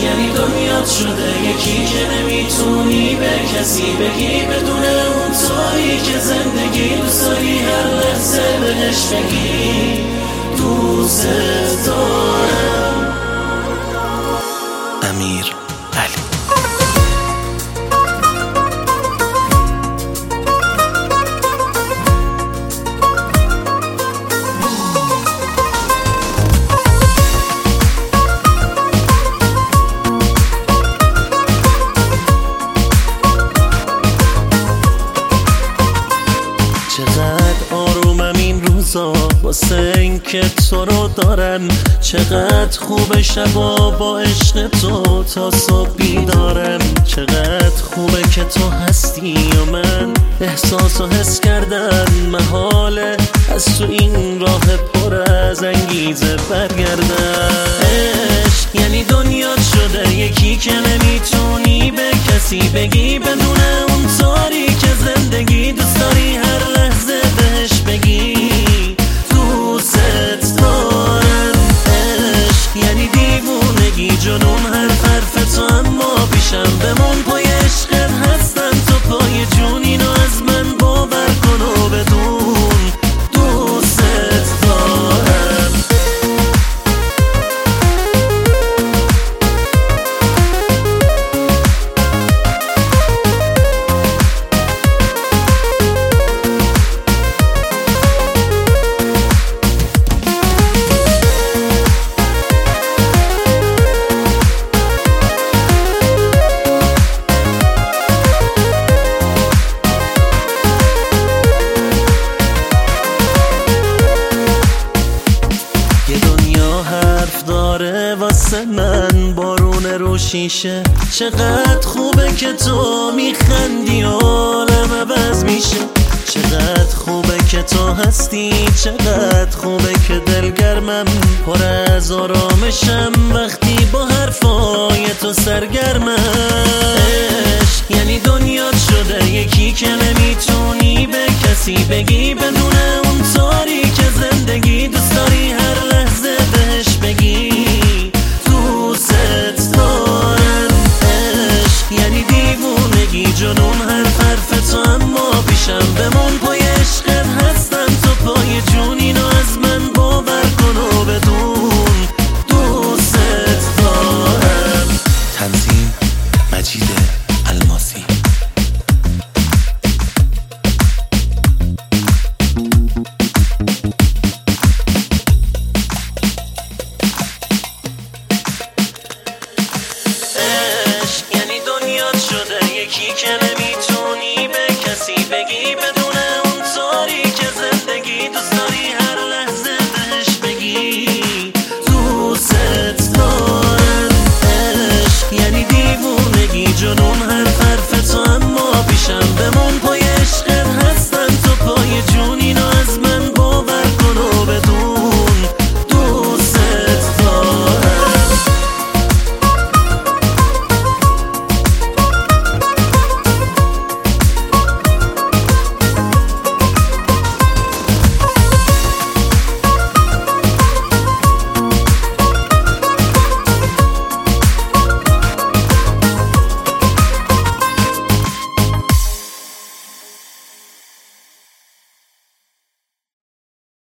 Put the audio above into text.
یعنی دنیات شده یکی که نمیتونی به کسی بگی بدون اون تویی که زندگی دوست داری هر لحظه بهش بگی دوست دارم. امیر علی. چقدر آرومم این روزا واسه این که تو رو دارم، چقدر خوب شبا با عشق تو تا صبح بیدارم، چقدر خوبه که تو هستی و من احساس و حس کردم محاله از تو این راه پر از انگیزه برگردم. عشق یعنی دنیات شده یکی که نمیتونی به کسی بگی بدون اون طوری که زندگی دوست داری هر لحظه بهش بگی دوست دارم. عشق یعنی دیوونگی جنون حرف تو، اما پیشم بمون پای عشقت هستم تو پای جون، اینو از من باور کن و بدون دوست دارم. داره واسه من بارون رو شیشه، چقدر خوبه که تو میخندی و عالم عوض میشه، چقدر خوبه که تو هستی، چقدر خوبه که دلگرمم پر از آرامشم وقتی با حرفای تو سرگرمم. عشق یعنی دنیات شده یکی که نمیتونی به کسی بگی بدون اون طوری که زندگی دوست داری هر لحظه بهش بگی دوست دارم. عشق یعنی دیوونگی جنون حرف تو، اما پیشم بمون پای عشقت هستم تو پای جون، اینو از من باور کن و بدون دوست دارم. تنظیم مجید الماسی. یعنی دنیات شده یکی که